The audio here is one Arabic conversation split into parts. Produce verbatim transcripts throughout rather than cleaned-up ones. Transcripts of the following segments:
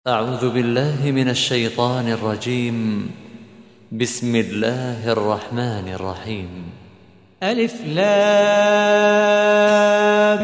أعوذ بالله من الشيطان الرجيم. بسم الله الرحمن الرحيم. ألف لام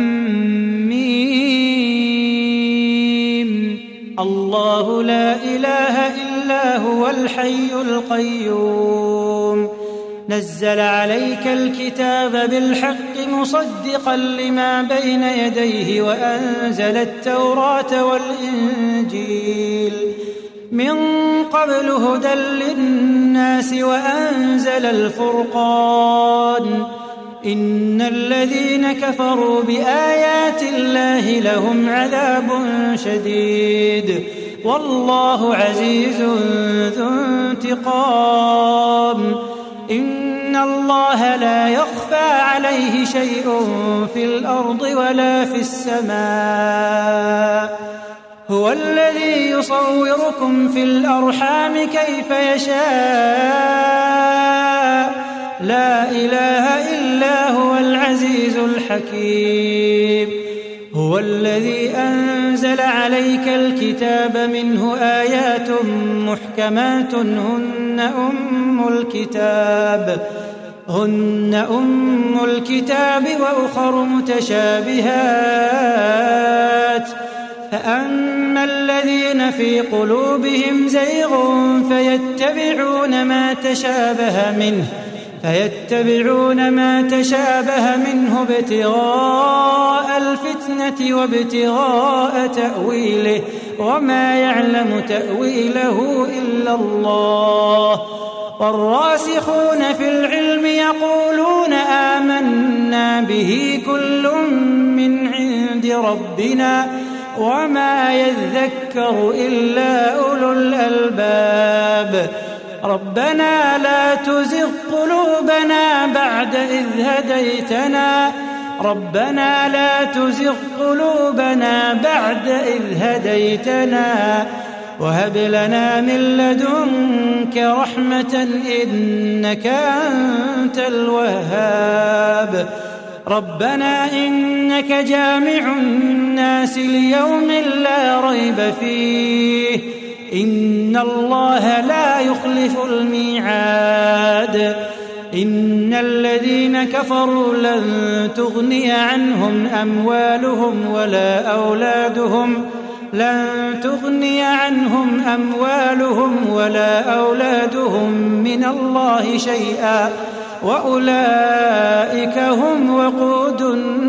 ميم. الله لا إله إلا هو الحي القيوم نزل عليك الكتاب بالحق مصدقا لما بين يديه وأنزل التوراة والإنجيل من قبل هدى للناس وأنزل الفرقان إن الذين كفروا بآيات الله لهم عذاب شديد والله عزيز ذو انتقام إن الله لا يخفى عليه شيء في الأرض ولا في السماء هو الذي يصوركم في الأرحام كيف يشاء لا إله إلا هو العزيز الحكيم هو الذي أنزل عليك الكتاب منه آيات محكمات هن أم الكتاب هن أم الكتاب وأخر متشابهات فأما الذين في قلوبهم زيغ فيتبعون ما تشابه منه فيتبعون ما تشابه منه ابتغاء الفتنة وابتغاء تأويله وما يعلم تأويله إلا الله والراسخون في العلم يقولون آمنا به كل من عند ربنا وما يذكر إلا أولو الألباب ربنا لا تزغ قلوبنا بعد إذ هديتنا ربنا لا تزغ قلوبنا بعد إذ هديتنا وهب لنا من لدنك رحمة إنك أنت الوهاب ربنا إنك جامع الناس ليوم لا ريب فيه إن الله لا يخلف الميعاد إن الذين كفروا لن تغني عنهم أموالهم ولا أولادهم لن تغني عنهم أموالهم ولا أولادهم من الله شيئا وأولئك هم وقود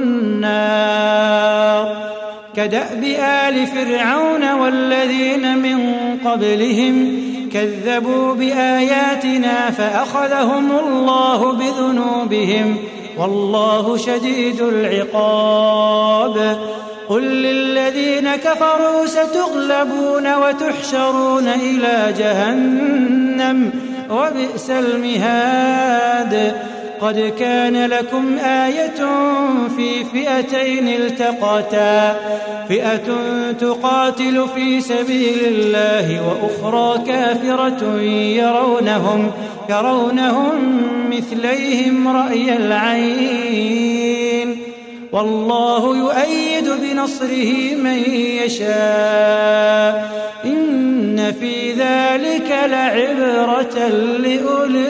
النار كدأب آل فرعون والذين من قبلهم كذبوا بآياتنا فأخذهم الله بذنوبهم والله شديد العقاب قل للذين كفروا ستغلبون وتحشرون إلى جهنم وبئس المهاد قد كان لكم آية في فئتين التقتا فئة تقاتل في سبيل الله وأخرى كافرة يرونهم يرونهم مثليهم رأي العين والله يؤيد بنصره من يشاء إن في ذلك لعبرة لأولي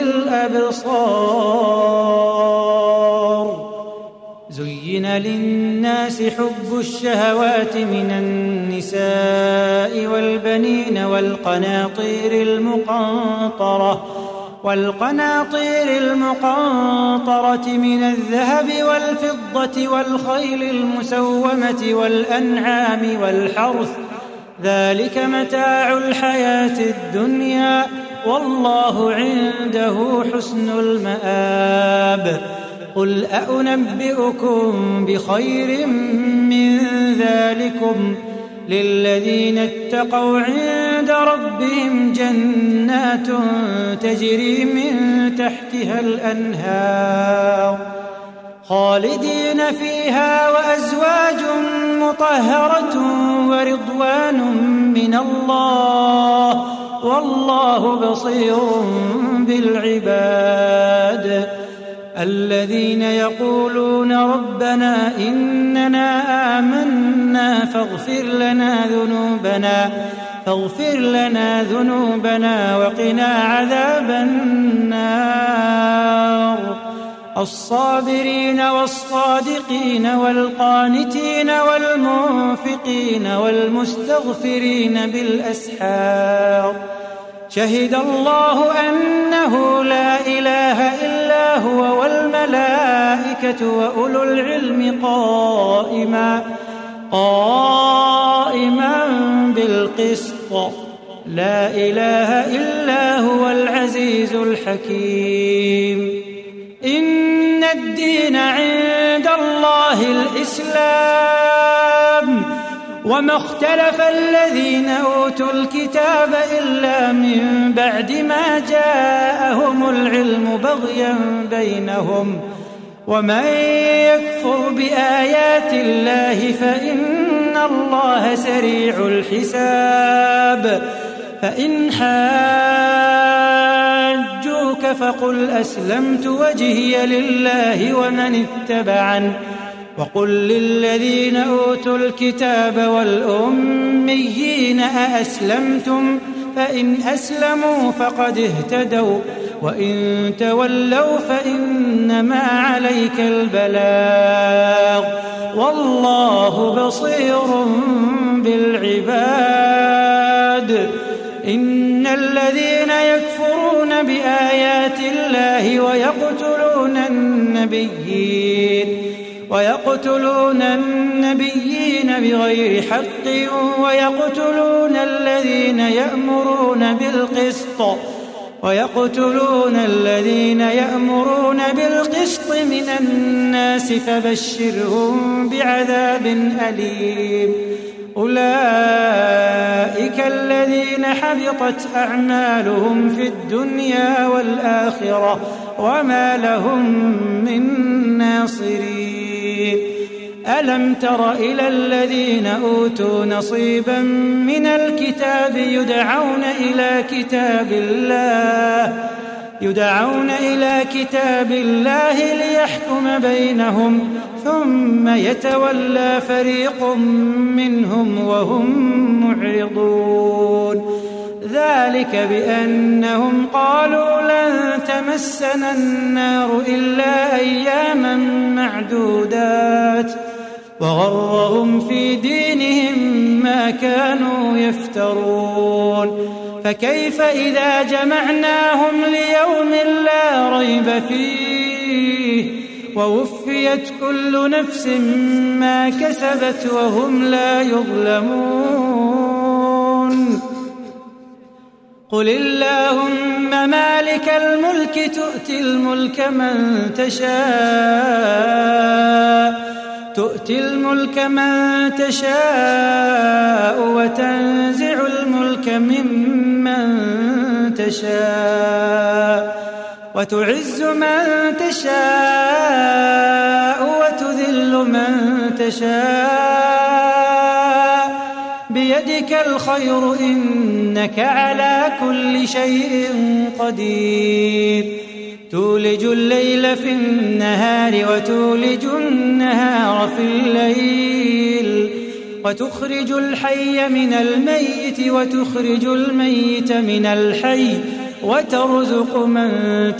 الأبصار زين للناس حب الشهوات من النساء والبنين والقناطير المقنطرة والقناطير المقنطرة من الذهب والفضة والخيل المسومة والأنعام والحرث ذلك متاع الحياة الدنيا والله عنده حسن المآب قل أنبئكم بخير من ذلكم للذين اتقوا عند ربهم جنات تجري من تحتها الأنهار خالدين فيها وأزواج مطهرة ورضوان من الله والله بصير بالعباد الذين يقولون ربنا إننا آمنا فاغفر لنا ذنوبنا فاغفر لنا ذنوبنا وقنا عذاب النار الصابرين والصادقين والقانتين والمنفقين والمستغفرين بالأسحار شهد الله أنه لا إله إلا هو والملائكة وأولو العلم قائما قائما بالقسط لا إله إلا هو العزيز الحكيم إن الدين عند الله الإسلام وما اختلف الذين أوتوا الكتاب إلا من بعد ما جاءهم العلم بغيا بينهم ومن يكفر بآيات الله فإن الله سريع الحساب فإن حاجوك فقل أسلمت وجهي لله ومن اتبعن وقل للذين أوتوا الكتاب والأميين أأسلمتم فإن أسلموا فقد اهتدوا وإن تولوا فإنما عليك البلاغ والله بصير بالعباد إن الذين يكفرون بآيات الله ويقتلون النبيين ويقتلون النبيين بغير حق ويقتلون الذين يأمرون بالقسط ويقتلون الذين يأمرون بالقسط من الناس فبشرهم بعذاب أليم أولئك الذين حبطت أعمالهم في الدنيا والآخرة وما لهم من ناصرين ألم تر إلى الذين أوتوا نصيبا من الكتاب يدعون إلى كتاب الله يدعون إلى كتاب الله ليحكم بينهم ثم يتولى فريق منهم وهم معرضون ذلك بأنهم قالوا لن تمسنا النار إلا أياما معدودات وغرهم في دينهم ما كانوا يفترون فكيف إذا جمعناهم ليوم لا ريب فيه ووفيت كل نفس ما كسبت وهم لا يظلمون قل اللهم مالك الملك تؤتي الملك من تشاء تؤتي الملك من تشاء وتنزع الملك ممن تشاء وتعز من تشاء وتذل من تشاء بيدك الخير إنك على كل شيء قدير تولج الليل في النهار وتولج النهار في الليل وتخرج الحي من الميت وتخرج الميت من الحي وترزق من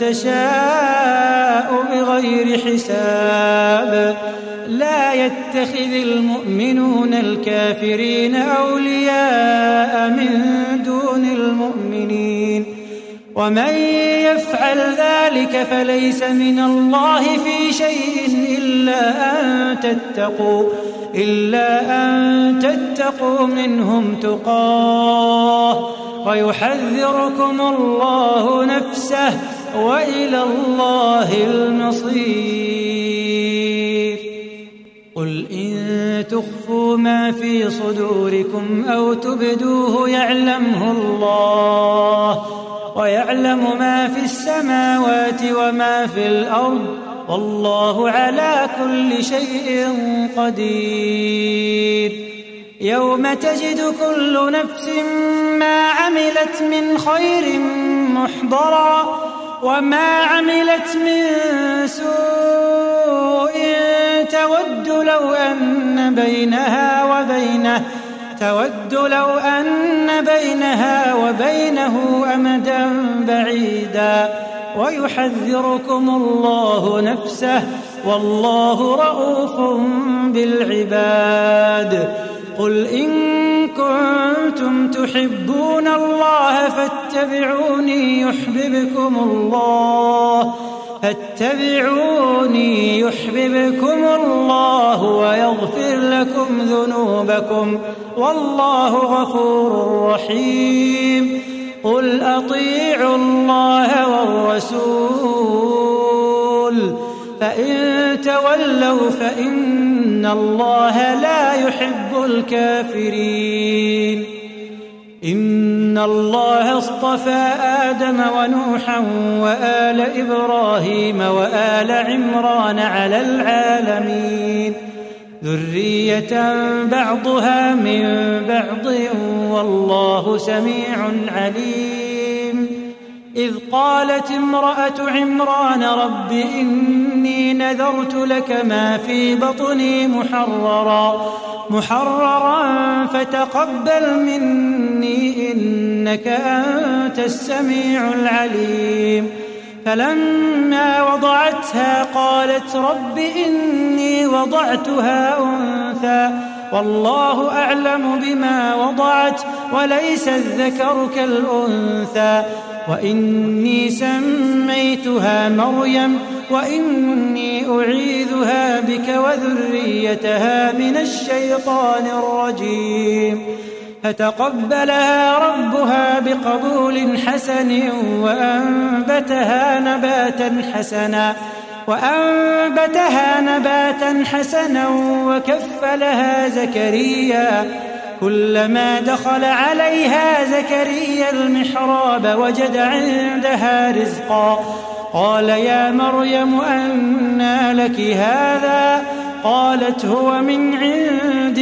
تشاء بغير حساب لا يتخذ المؤمنون الكافرين أولياء من دون المؤمنين ومن يفعل ذلك فليس من الله في شيء إلا أن تتقوا إلا أن تتقوا منهم تقاه ويحذركم الله نفسه وإلى الله المصير قل إن تخفوا ما في صدوركم أو تبدوه يعلمه الله ويعلم ما في السماوات وما في الأرض والله على كل شيء قدير يوم تجد كل نفس ما عملت من خير محضرا وما عملت من سوء تود لو أن بينها وبينه تود لو أن بينها وبينه أمدا بعيدا ويحذركم الله نفسه والله رءوف بالعباد. قل إن كنتم تحبون الله فاتبعوني يحببكم الله فاتبعوني يحببكم الله ويغفر لكم ذنوبكم والله غفور رحيم. قل أطيعوا الله والرسول فإن تولوا فإن الله لا يحب الكافرين. إن الله اصطفى آدم ونوحا وآل إبراهيم وآل عمران على العالمين ذرية بعضها من بعض والله سميع عليم. إذ قالت امرأة عمران رب إني نذرت لك ما في بطني محررا محررا فتقبل مني إنك أنت السميع العليم. فلما وضعتها قالت رب إني وضعتها أنثى والله أعلم بما وضعت وليس الذكر كالأنثى وإني سميتها مريم وإني أعيذها بك وذريتها من الشيطان الرجيم. فتقبلها ربها بقبول حسن وأنبتها نباتا حسنا وأنبتها نباتا حسنا وكفلها زكريا. كلما دخل عليها زكريا المحراب وجد عندها رزقا قال يا مريم أنى لك هذا قالت هو من عند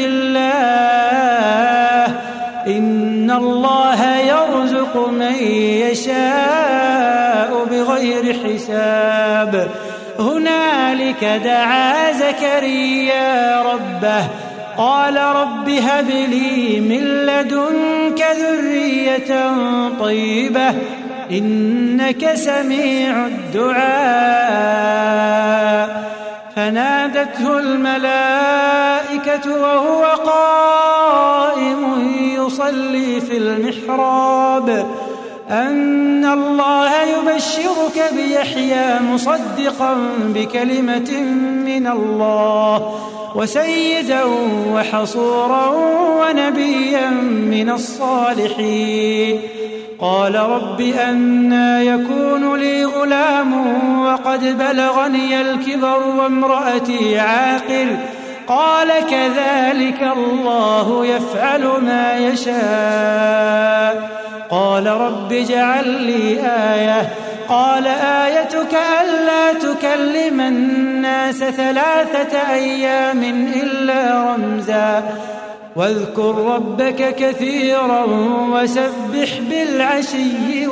الله إن الله يرزق من يشاء بغير حساب. هنالك دعا زكريا ربه قال رب هب لي من لدنك ذرية طيبة إنك سميع الدعاء. فنادته الملائكة وهو قائم يصلي في المحراب أن الله يبشرك بيحيى مصدقا بكلمة من الله وسيدا وحصورا ونبيا من الصالحين. قال رب أنى يكون لي غلام وقد بلغني الكبر وامرأتي عاقر قال كذلك الله يفعل ما يشاء. قال رب اجعل لي آية قال آيتك ألا تكلم الناس ثلاثة أيام إلا رمزا واذكر ربك كثيرا وسبح بالعشي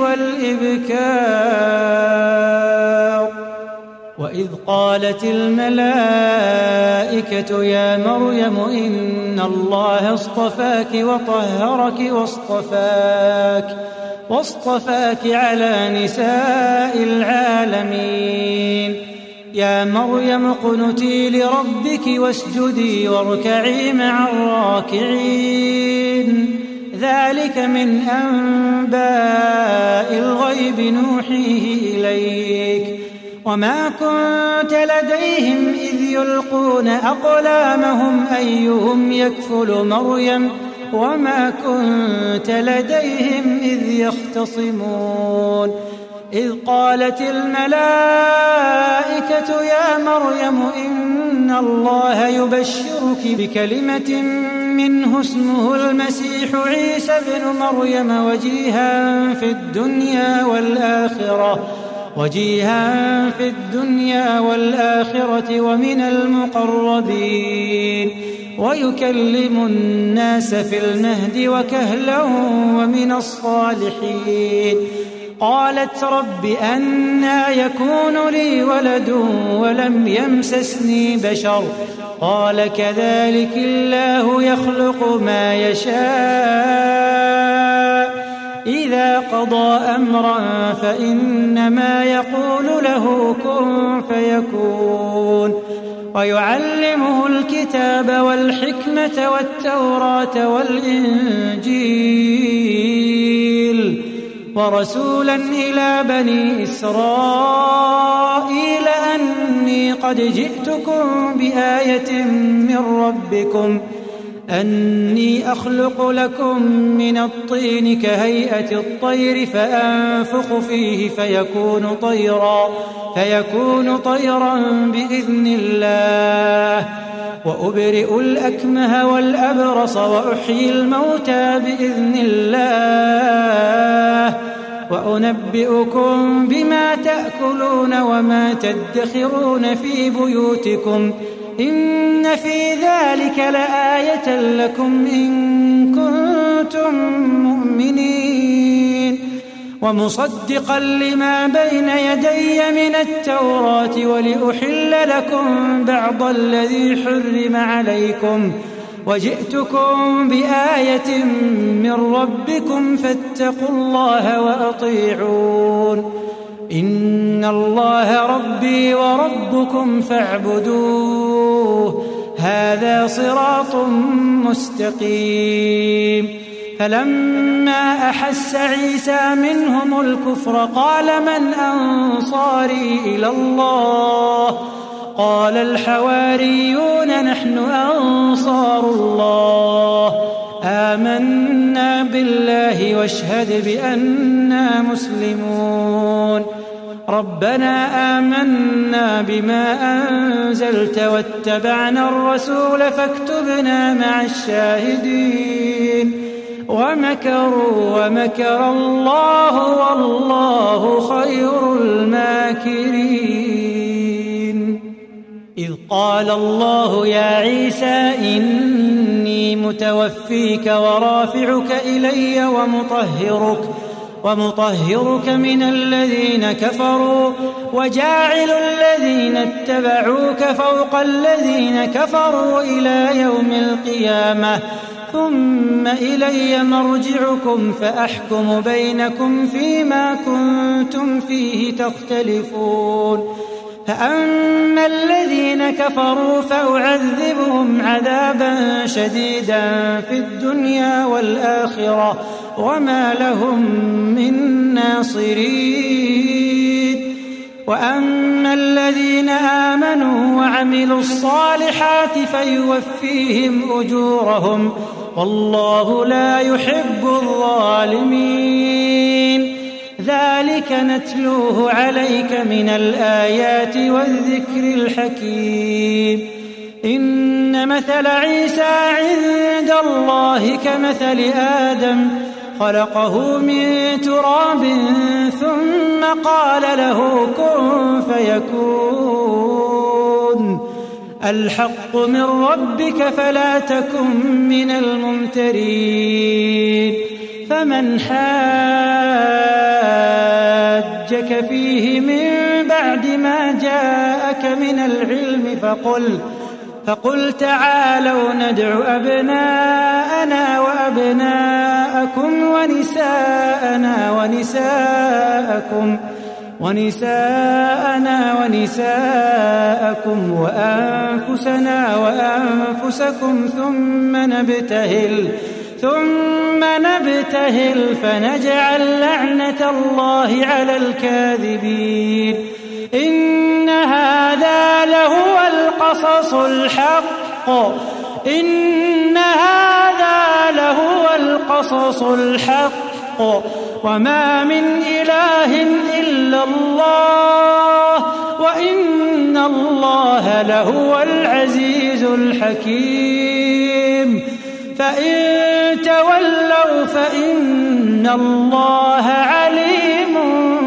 والإبكار. وإذ قالت الملائكة يا مريم إن الله اصطفاك وطهرك واصطفاك واصطفاك على نساء العالمين. يا مريم اقنتي لربك واسجدي واركعي مع الراكعين. ذلك من أنباء الغيب نوحيه إليك وما كنت لديهم إذ يلقون أقلامهم أيهم يكفل مريم وما كنت لديهم إذ يختصمون. إذ قالت الملائكة يا مريم إن الله يبشرك بكلمة منه اسمه المسيح عيسى ابن مريم وجيها في الدنيا والآخرة وجيها في الدنيا والآخرة ومن المقربين ويكلم الناس في المهد وكهلا ومن الصالحين. قالت رب أنى يكون لي ولد ولم يمسسني بشر قال كذلك الله يخلق ما يشاء إذا قضى أمرا فإنما يقول له كن فيكون ويعلمه الكتاب والحكمة والتوراة والإنجيل ورسولا إلى بني إسرائيل أني قد جئتكم بآية من ربكم أني أخلق لكم من الطين كهيئة الطير فأنفخ فيه فيكون طيرا فيكون طيرا بإذن الله وأبرئ الأكمه والأبرص وأحيي الموتى بإذن الله وأنبئكم بما تأكلون وما تدخرون في بيوتكم إن في ذلك لآية لكم إن كنتم مؤمنين ومصدقا لما بين يدي من التوراة ولأحل لكم بعض الذي حرم عليكم وجئتكم بآية من ربكم فاتقوا الله وأطيعون إن الله ربي وربكم فاعبدوه هذا صراط مستقيم فلما أحس عيسى منهم الكفر قال من أنصاري إلى الله قال الحواريون نحن أنصار الله آمنا بالله واشهد بأننا مسلمون ربنا آمنا بما أنزلت واتبعنا الرسول فاكتبنا مع الشاهدين ومكروا ومكر الله والله خير الماكرين إذ قال الله يا عيسى إني متوفيك ورافعك إلي ومطهرك ومطهرك من الذين كفروا وجاعل الذين اتبعوك فوق الذين كفروا إلى يوم القيامة ثم إلي مرجعكم فأحكم بينكم فيما كنتم فيه تختلفون فأما الذين كفروا فأعذبهم عذابا شديدا في الدنيا والآخرة وما لهم من ناصرين وأما الذين آمنوا وعملوا الصالحات فيوفيهم أجورهم والله لا يحب الظالمين ذلك نتلوه عليك من الآيات والذكر الحكيم إن مثل عيسى عند الله كمثل آدم خلقه من تراب ثم قال له كن فيكون الحق من ربك فلا تكن من الممترين فمن حاجك فيه من بعد ما جاءك من العلم فقل فقل تعالوا ندع أبناءنا وأبناءكم ونساءنا ونساءكم ونساءنا ونساءكم وأنفسنا وأنفسكم ثم نبتهل ثم نبتهل فنجعل لعنة الله على الكاذبين إن هذا لهو القصص الحق إن هذا لهو القصص الحق وما من إله إلا الله وإن الله لهو العزيز الحكيم فإن تولوا فإن الله عليم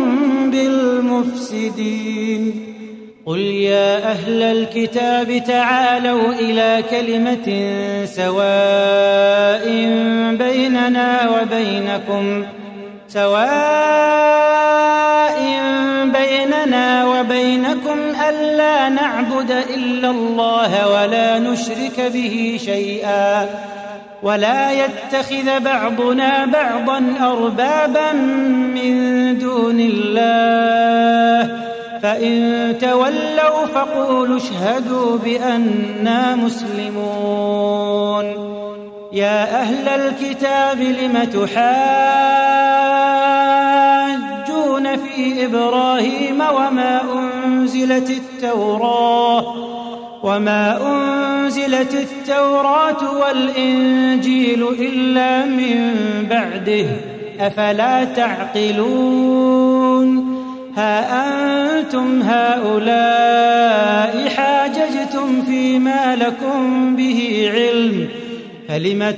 بالمفسدين قل يا أهل الكتاب تعالوا إلى كلمة سواء بيننا وبينكم سواء بيننا وبينكم ألا نعبد إلا الله ولا نشرك به شيئا ولا يتخذ بعضنا بعضا أربابا من دون الله فإن تولوا فقولوا اشهدوا بأننا مسلمون. يا أهل الكتاب لم تحاجون في إبراهيم وما أنزلت التوراة وما أنزلت التوراة والإنجيل إلا من بعده أفلا تعقلون. ها أنتم هؤلاء حاججتم فيما لكم به علم فلم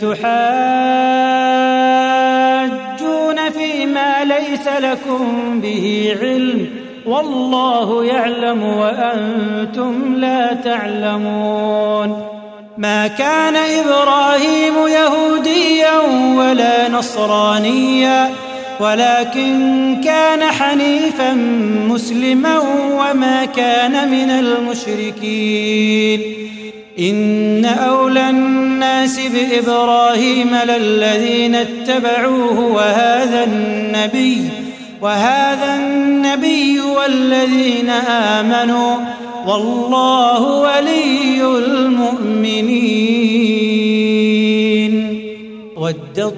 تحاجون فيما ليس لكم به علم والله يعلم وأنتم لا تعلمون. ما كان إبراهيم يهوديا ولا نصرانيا ولكن كان حنيفا مسلما وما كان من المشركين. إن أولى الناس بإبراهيم للذين اتبعوه وهذا النبي وهذا النبي والذين آمنوا والله ولي المؤمنين. ودت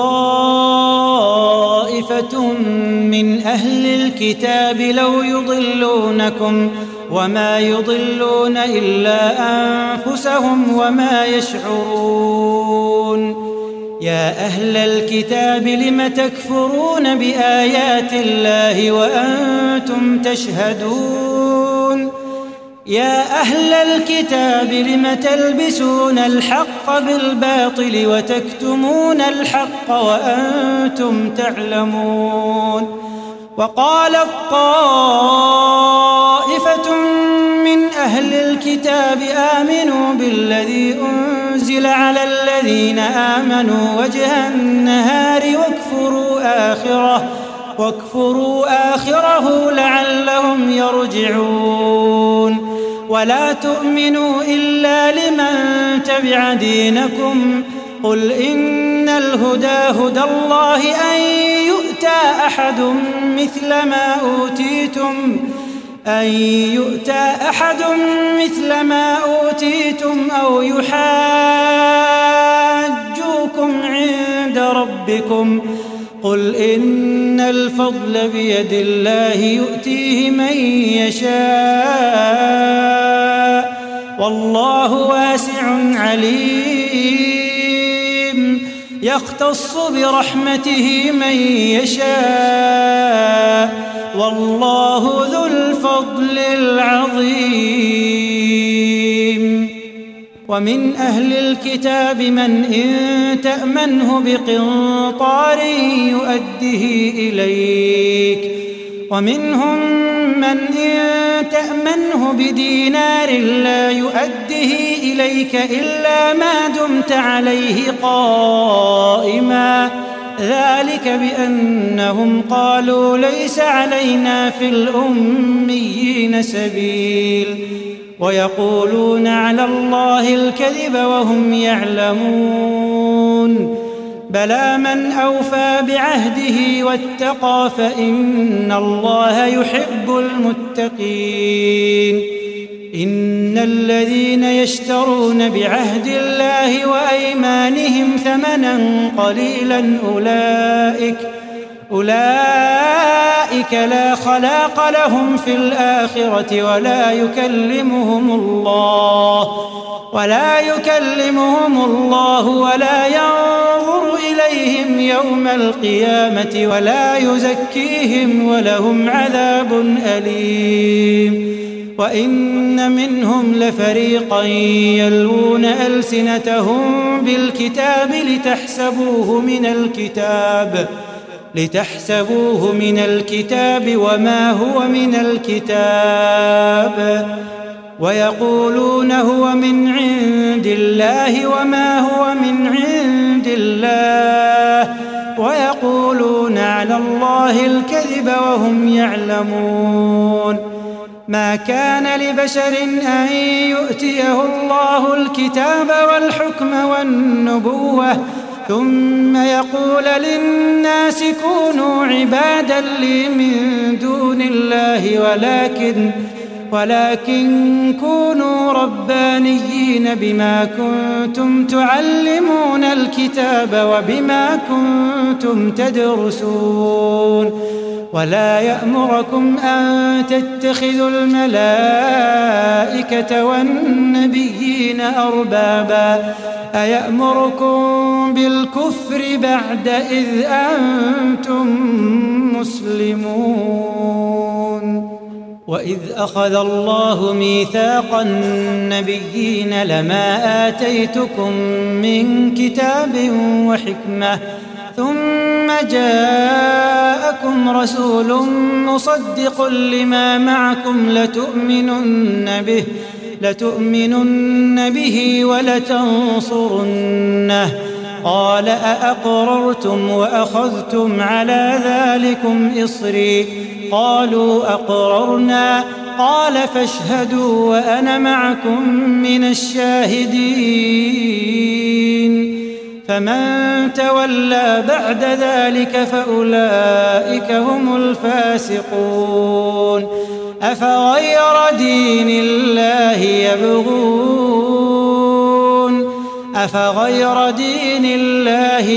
طائفة من أهل الكتاب لو يضلونكم وما يضلون إلا أنفسهم وما يشعرون. يا أهل الكتاب لم تكفرون بآيات الله وأنتم تشهدون. يا أهل الكتاب لم تلبسون الحق بالباطل وتكتمون الحق وأنتم تعلمون. وقالت طائفة من أهل الكتاب آمنوا بالذي أنزل على الذين آمنوا وجه النهار واكفروا آخره واكفروا آخره لعلهم يرجعون. ولا تؤمنوا إلا لمن تبع دينكم قل إن الهدى هدى الله أن يؤتى أحد مثل ما أوتيتم أن يؤتى أحد مثل ما أوتيتم أو يحاجوكم عند ربكم قل إن الفضل بيد الله يؤتيه من يشاء والله واسع عليم. يختص برحمته من يشاء والله ذو الفضل العظيم. ومن أهل الكتاب من إن تأمنه بقنطار يؤده إليك ومنهم من إن تأمنه بدينار لا يؤده إليك إلا ما دمت عليه قائما ذلك بأنهم قالوا ليس علينا في الأميين سبيل ويقولون على الله الكذب وهم يعلمون. بلى من أوفى بعهده واتقى فإن الله يحب المتقين. إن الذين يشترون بعهد الله وأيمانهم ثمنا قليلا أولئك أولئك لا خلاق لهم في الآخرة ولا يكلمهم الله ولا يكلمهم الله ولا ينظر إليهم يوم القيامة ولا يزكيهم ولهم عذاب أليم. وإن منهم لفريقا يلوون ألسنتهم بالكتاب لتحسبوه من الكتاب لتحسبوه من الكتاب وما هو من الكتاب ويقولون هو من عند الله وما هو من عند الله ويقولون على الله الكذب وهم يعلمون. ما كان لبشر أن يؤتيه الله الكتاب والحكم والنبوة ثم يقول للناس كونوا عبادا لي من دون الله ولكن ولكن كونوا ربانيين بما كنتم تعلمون الكتاب وبما كنتم تدرسون. ولا يأمركم أن تتخذوا الملائكة والنبيين أربابا أيأمركم بالكفر بعد إذ أنتم مسلمون. وإذ أخذ الله ميثاق النبيين لما آتيتكم من كتاب وحكمة ثم جاءكم رسول مصدق لما معكم لتؤمنن به لتؤمنن به ولتنصرنه قال أأقررتم وأخذتم على ذلكم إصري قالوا أقررنا قال فاشهدوا وأنا معكم من الشاهدين. فمن تولى بعد ذلك فأولئك هم الفاسقون. أفغير دين الله يبغون أفغير دين الله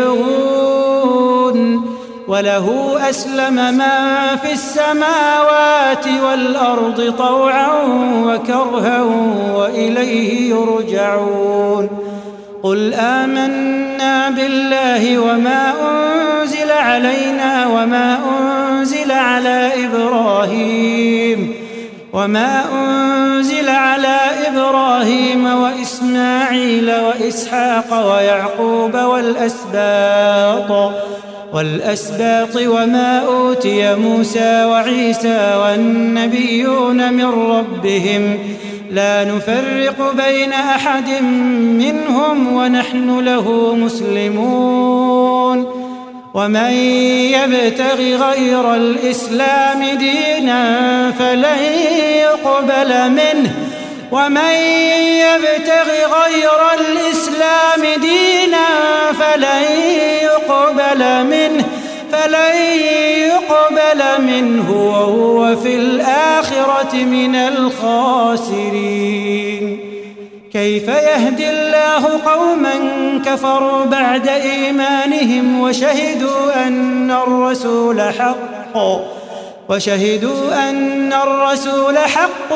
يبغون وله أسلم من في السماوات والأرض طوعا وكرها وإليه يرجعون. قل آمنا بالله وما أنزل علينا وما أنزل على إبراهيم وما أنزل على إبراهيم وإسماعيل وإسحاق ويعقوب والأسباط والأسباط وما أوتي موسى وعيسى والنبيون من ربهم لا نفرق بين أحد منهم ونحن له مسلمون. ومن يبتغ غير الإسلام دينا فلن يقبل منه ومن يبتغ غير الإسلام دينا فلن يقبل منه فلن يقبل منه وهو في الآخرة من الخاسرين. كيف يهدي الله قوما كفروا بعد إيمانهم وشهدوا أن الرسول حق وشهدوا أن الرسول حق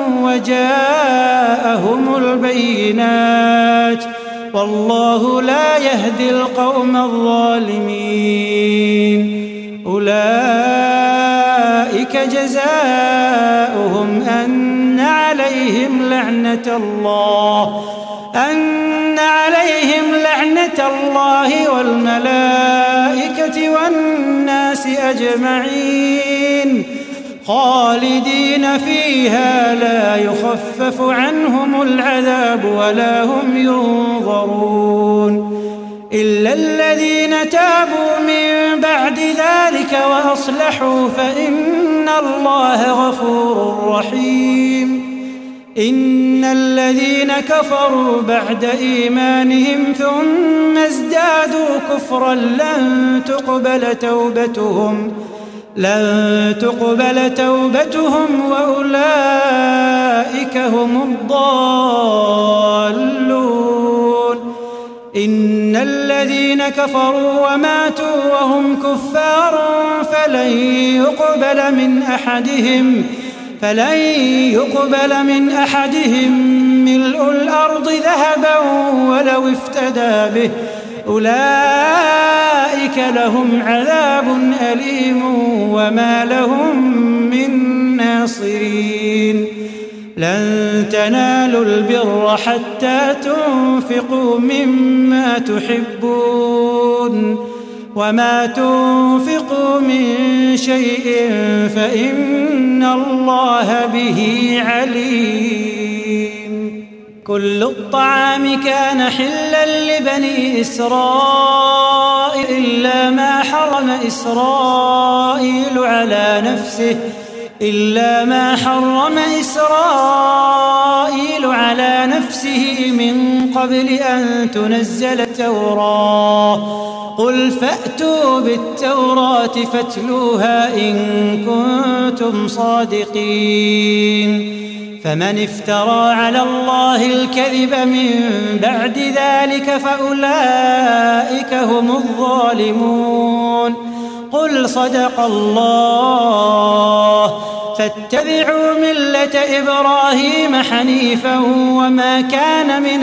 وجاءهم البينات والله لا يهدي القوم الظالمين. أولئك جزاؤهم أن عليهم لعنة الله أن عليهم لعنة الله والملائكة والناس أجمعين خالدين فيها لا يخفف عنهم العذاب ولا هم ينظرون إلا الذين تابوا من بعد ذلك وأصلحوا فإن الله غفور رحيم. إن الذين كفروا بعد إيمانهم ثم ازدادوا كفرا لن تقبل توبتهم لن تقبل توبتهم وأولئك هم الضالون. إن الذين كفروا وماتوا وهم كفار فلن يقبل من أحدهم فلن يقبل من أحدهم ملء الأرض ذهبا ولو افتدى به أولئك لهم عذاب أليم وما لهم من ناصرين. لن تنالوا البر حتى تنفقوا مما تحبون وما تنفقوا من شيء فإن الله به عليم. كل الطعام كان حلا لبني إسرائيل إلا ما حرم إسرائيل على نفسه إلا ما حرم إسرائيل على نفسه من قبل أن تنزل التوراة قل فأتوا بالتوراة فاتلوها إن كنتم صادقين فمن افترى على الله الكذب من بعد ذلك فأولئك هم الظالمون قل صدق الله فاتبعوا ملة إبراهيم حنيفا وما كان من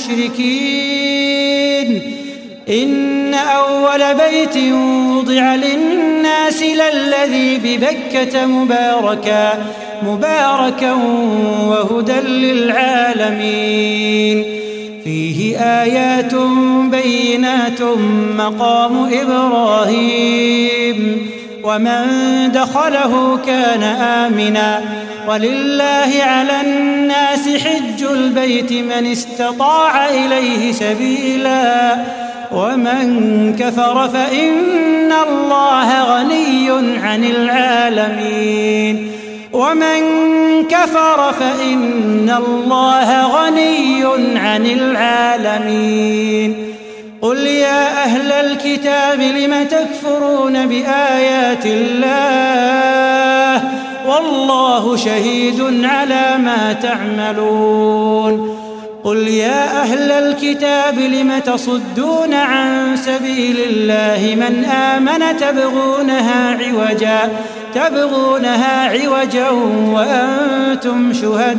المشركين إن أول بيت وضع للناس للذي ببكة مباركا مباركا وهدى للعالمين فيه آيات بينات مقام إبراهيم ومن دخله كان آمنا ولله على الناس حج البيت من استطاع إليه سبيلا ومن كفر فإن الله غني عن العالمين ومن كفر فإن الله غني عن العالمين قل يا أهل الكتاب لم تكفرون بآيات الله والله شهيد على ما تعملون قل يا أهل الكتاب لم تصدون عن سبيل الله من آمن تبغونها عوجا تبغونها عوجا وأنتم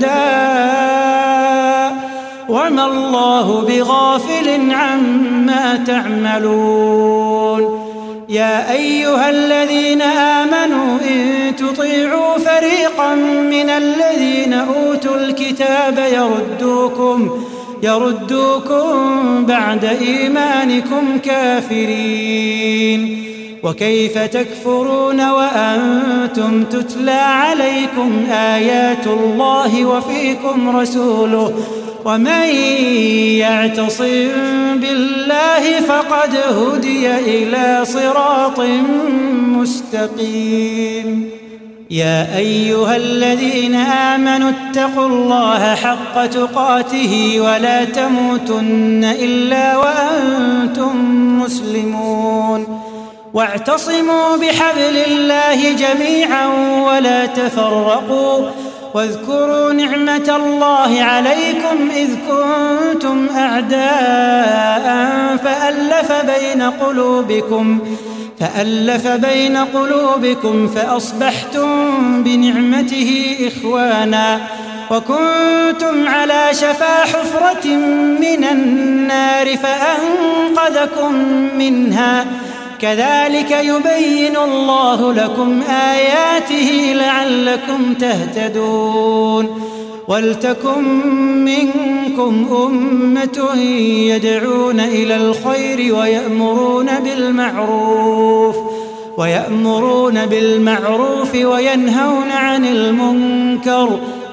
شهداء وما الله بغافل عما تعملون يا أيها الذين آمنوا إن تطيعوا فريقا من الذين أوتوا الكتاب يردوكم يردوكم بعد إيمانكم كافرين وكيف تكفرون وأنتم تتلى عليكم آيات الله وفيكم رسوله ومن يعتصم بالله فقد هدي إلى صراط مستقيم يا أيها الذين آمنوا اتقوا الله حق تقاته ولا تموتن إلا وأنتم مسلمون واعتصموا بحبل الله جميعا ولا تفرقوا واذكروا نعمة الله عليكم إذ كنتم أعداء فألف بين قلوبكم فألف بين قلوبكم فأصبحتم بنعمته إخوانا وكنتم على شفا حفرة من النار فأنقذكم منها كذلك يبين الله لكم آياته لعلكم تهتدون ولتكن منكم أمة يدعون إلى الخير ويأمرون بالمعروف ويأمرون بالمعروف وينهون عن المنكر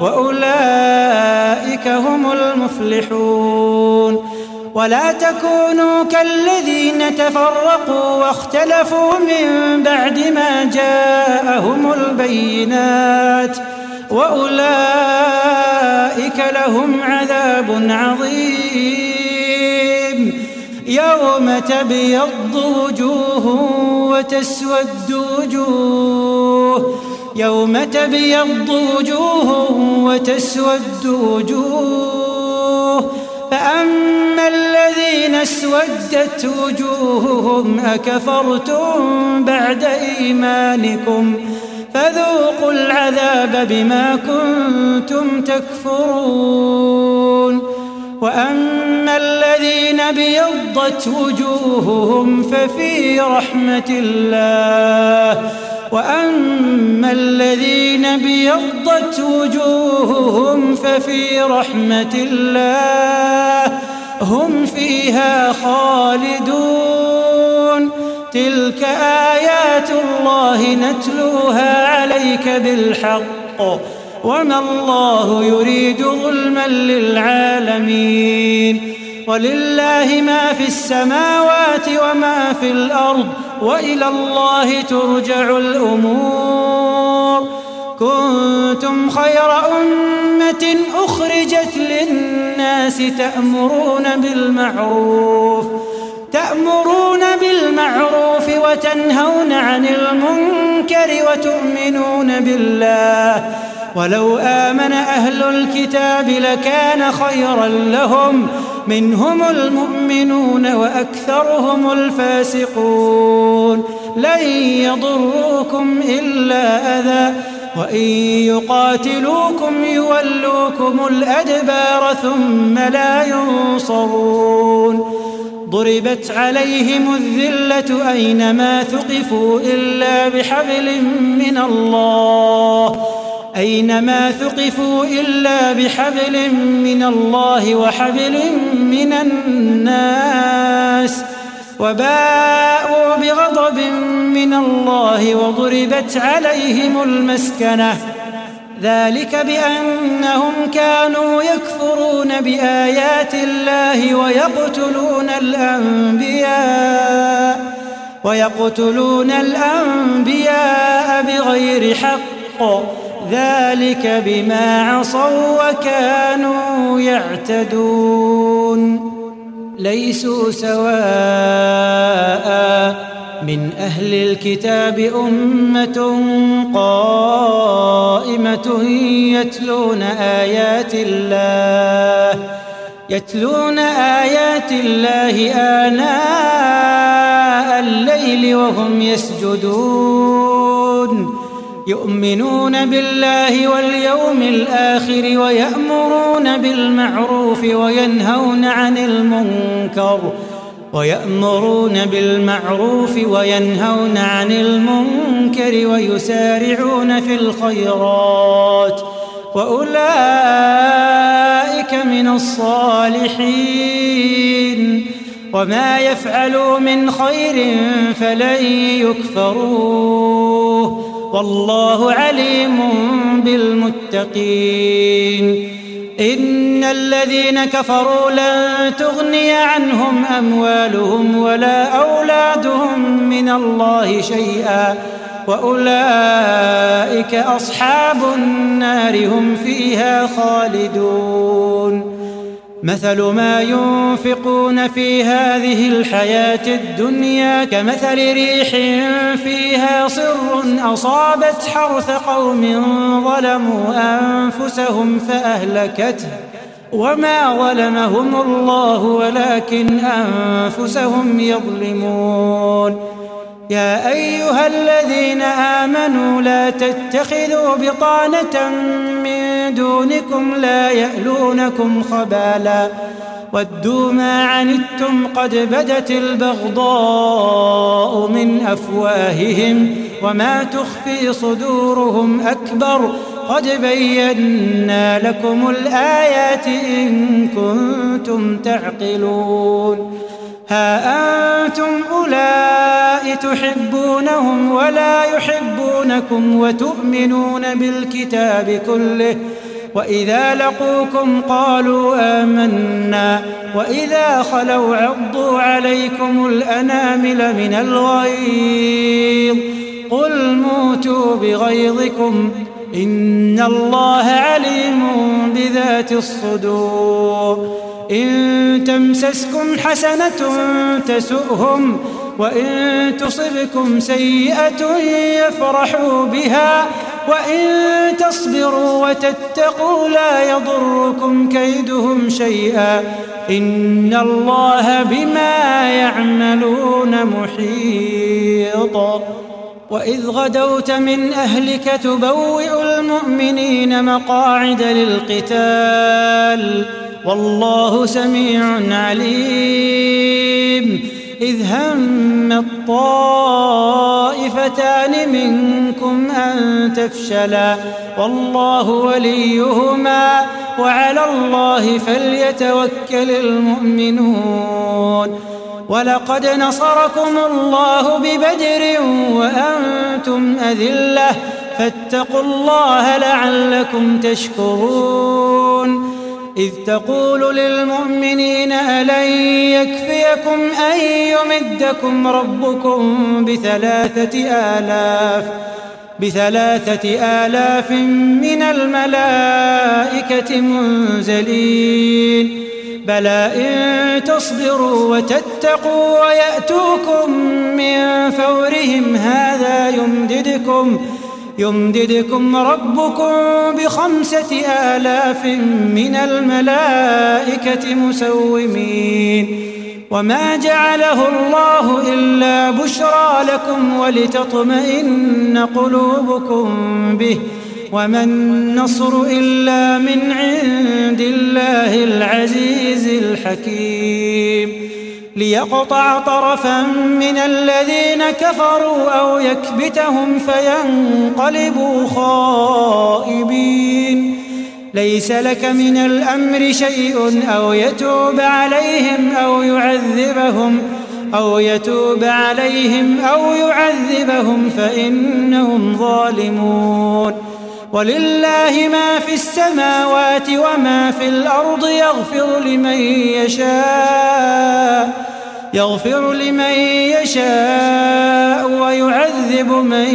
وأولئك هم المفلحون ولا تكونوا كالذين تفرقوا واختلفوا من بعد ما جاءهم البينات وأولئك لهم عذاب عظيم يوم تبيض وجوه وتسود وجوه يوم تبيض وجوه وتسود وجوه فأما الذين اسودت وجوههم أكفرتم بعد إيمانكم فذوقوا العذاب بما كنتم تكفرون وأما الذين ابيضت وجوههم ففي رحمة الله وأما الذين ابيضت وجوههم ففي رحمة الله هم فيها خالدون تلك آيات الله نتلوها عليك بالحق وما الله يريد ظلما للعالمين ولله ما في السماوات وما في الأرض وإلى الله ترجع الأمور. كنتم خير أمة أخرجت للناس تأمرون بالمعروف تأمرون بالمعروف وتنهون عن المنكر وتؤمنون بالله. ولو آمن أهل الكتاب لكان خيرا لهم منهم المؤمنون وأكثرهم الفاسقون. لن يضروكم إلا أذى وإن يقاتلوكم يولوكم الأدبار ثم لا ينصرون. ضربت عليهم الذلة أينما ثقفوا إلا بحبل من الله أينما ثقفوا إلا بحبل من الله وحبل من الناس وباءوا بغضب من الله وضربت عليهم المسكنة. ذلك بأنهم كانوا يكفرون بآيات الله ويقتلون الأنبياء ويقتلون الأنبياء بغير حق. ذلك بما عصوا وكانوا يعتدون. ليسوا سواء من أهل الكتاب أمة قائمة يتلون آيات الله يتلون آيات الله آناء الليل وهم يسجدون. يؤمنون بالله واليوم الآخر ويأمرون بالمعروف وينهون عن المنكر ويأمرون بالمعروف وينهون عن المنكر ويسارعون في الخيرات وأولئك من الصالحين. وما يفعلوا من خير فلن يكفروه والله عليم بالمتقين. إن الذين كفروا لن تغني عنهم أموالهم ولا أولادهم من الله شيئا وأولئك أصحاب النار هم فيها خالدون. مثل ما ينفقون في هذه الحياة الدنيا كمثل ريح فيها صر أصابت حرث قوم ظلموا أنفسهم فأهلكته وما ظلمهم الله ولكن أنفسهم يظلمون. يا أيها الذين آمنوا لا تتخذوا بطانة من دونكم لا يألونكم خبالا ودوا ما عنتم قد بدت البغضاء من أفواههم وما تخفي صدورهم أكبر قد بينا لكم الآيات إن كنتم تعقلون. ها أنتم أولئك تحبونهم ولا يحبونكم وتؤمنون بالكتاب كله وإذا لقوكم قالوا آمنا وإذا خلوا عضوا عليكم الأنامل من الغيظ قل موتوا بغيظكم إن الله عليم بذات الصدور. إن تمسسكم حسنة تسؤهم وإن تصبكم سيئة يفرحوا بها وإن تصبروا وتتقوا لا يضركم كيدهم شيئا إن الله بما يعملون محيط. وإذ غدوت من أهلك تبوئ المؤمنين مقاعد للقتال والله سميع عليم. إذ هم الطائفتان منكم أن تفشلا والله وليهما وعلى الله فليتوكل المؤمنون. ولقد نصركم الله ببدر وأنتم أذلة فاتقوا الله لعلكم تشكرون. إذ تقول للمؤمنين ألن يكفيكم أن يمدكم ربكم بثلاثة آلاف بثلاثة آلاف من الملائكة منزلين بلى إن تصبروا وتتقوا ويأتوكم من فورهم هذا يمددكم يمددكم ربكم بخمسة آلاف من الملائكة مسومين وما جعله الله إلا بشرى لكم ولتطمئن قلوبكم به وما النصر إلا من عند الله العزيز الحكيم ليقطع طرفا من الذين كفروا أو يكبتهم فينقلبوا خائبين ليس لك من الأمر شيء أو يتوب عليهم أو يعذبهم أو يتوب عليهم أو يعذبهم فإنهم ظالمون ولله ما في السماوات وما في الأرض يغفر لمن يشاء يغفر لمن يشاء ويعذب من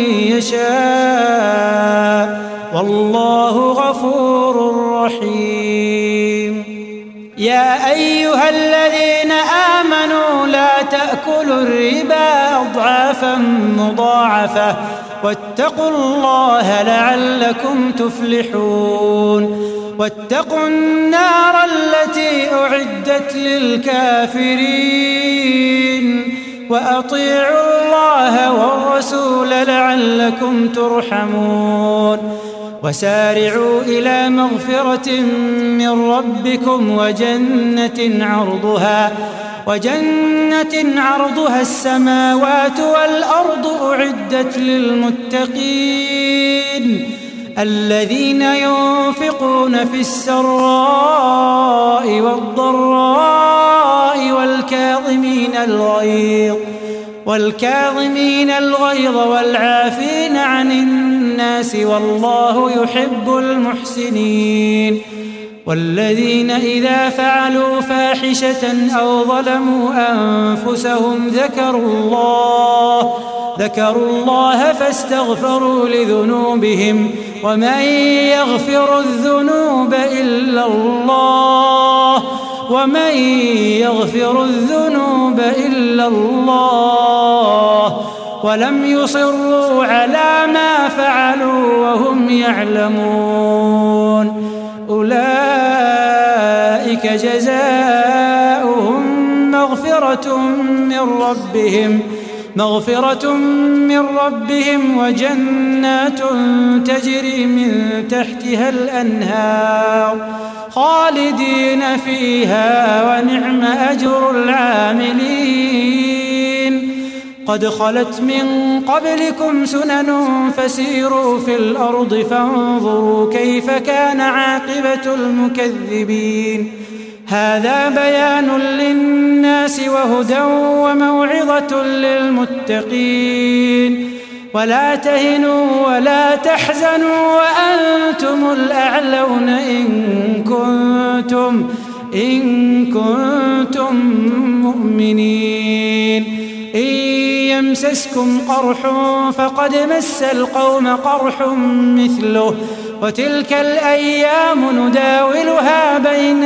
يشاء والله غفور رحيم يا أيها الذين آمنوا لا تأكلوا الربا أضعافا مضاعفة واتقوا الله لعلكم تفلحون واتقوا النار التي أعدت للكافرين وأطيعوا الله والرسول لعلكم ترحمون وسارعوا إلى مغفرة من ربكم وجنة عرضها وجنة عرضها السماوات والأرض أعدت للمتقين الذين ينفقون في السراء والضراء والكاظمين الغيظ والكاظمين الغيظ والعافين عن الناس والله يحب المحسنين والذين إذا فعلوا فاحشة أو ظلموا أنفسهم ذكروا الله ذكروا الله فاستغفروا لذنوبهم ومن يغفر الذنوب إلا الله ومن يغفر الذنوب إلا الله ولم يصروا على ما فعلوا وهم يعلمون أولئك جزاؤهم مغفرة من ربهم مغفرة من ربهم وجنات تجري من تحتها الأنهار خالدين فيها ونعم أجر العاملين قد خلت من قبلكم سنن فسيروا في الأرض فانظروا كيف كان عاقبة المكذبين هذا بيان للناس وهدى وموعظة للمتقين ولا تهنوا ولا تحزنوا وأنتم الأعلون إن كنتم إن كنتم مؤمنين إن يمسسكم قرح فقد مس القوم قرح مثله وتلك الأيام نداولها بين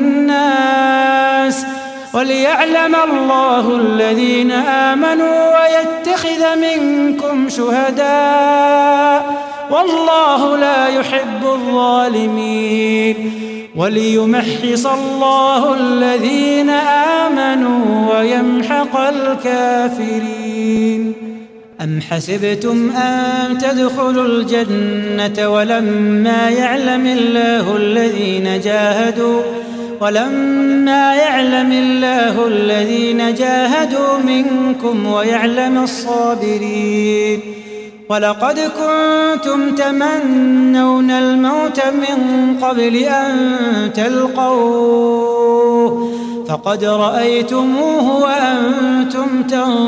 الناس وليعلم الله الذين آمنوا ويتخذ منكم شهداء والله لا يحب الظالمين وليمحص الله الذين آمنوا ويمحق الكافرين أم حسبتم أن تدخلوا الجنة ولما يعلم الله الذين جاهدوا ولما يعلم الله الذين جاهدوا منكم ويعلم الصابرين ولقد كنتم تمنون الموت من قبل أن تلقوه فقد رأيتموه وأنتم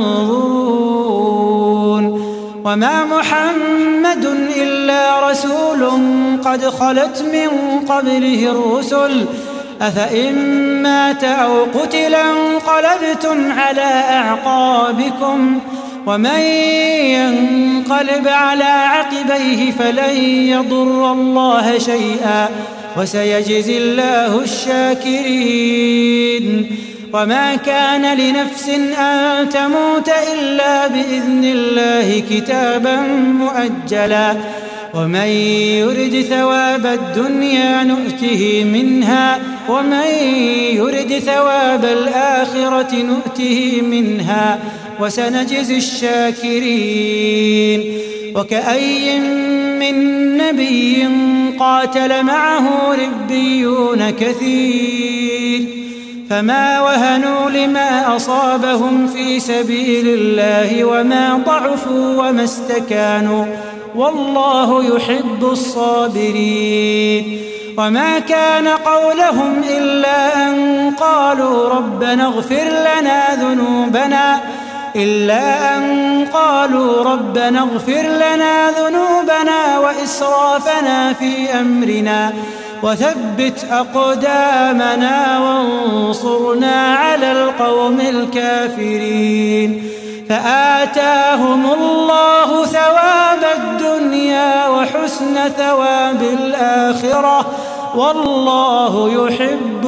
تنظرون وما محمد إلا رسول قد خلت من قبله الرسل أفإن مات أو قتلا انقلبتم على أعقابكم ومن ينقلب على عقبيه فلن يضر الله شيئا وسيجزي الله الشاكرين. وما كان لنفس أن تموت إلا بإذن الله كتابا مؤجلا ومن يرد ثواب الدنيا نؤته منها ومن يرد ثواب الآخرة نؤته منها وسنجزي الشاكرين. وكأي من نبي قاتل معه ربيون كثير فما وهنوا لما أصابهم في سبيل الله وما ضعفوا وما استكانوا والله يحب الصابرين. وما كان قولهم إلا أن قالوا ربنا اغفر لنا ذنوبنا إلا أن قالوا ربنا اغفر لنا ذنوبنا وإسرافنا في أمرنا وثبت أقدامنا وانصرنا على القوم الكافرين. فآتاهم الله ثواب الدنيا وحسن ثواب الآخرة والله يحب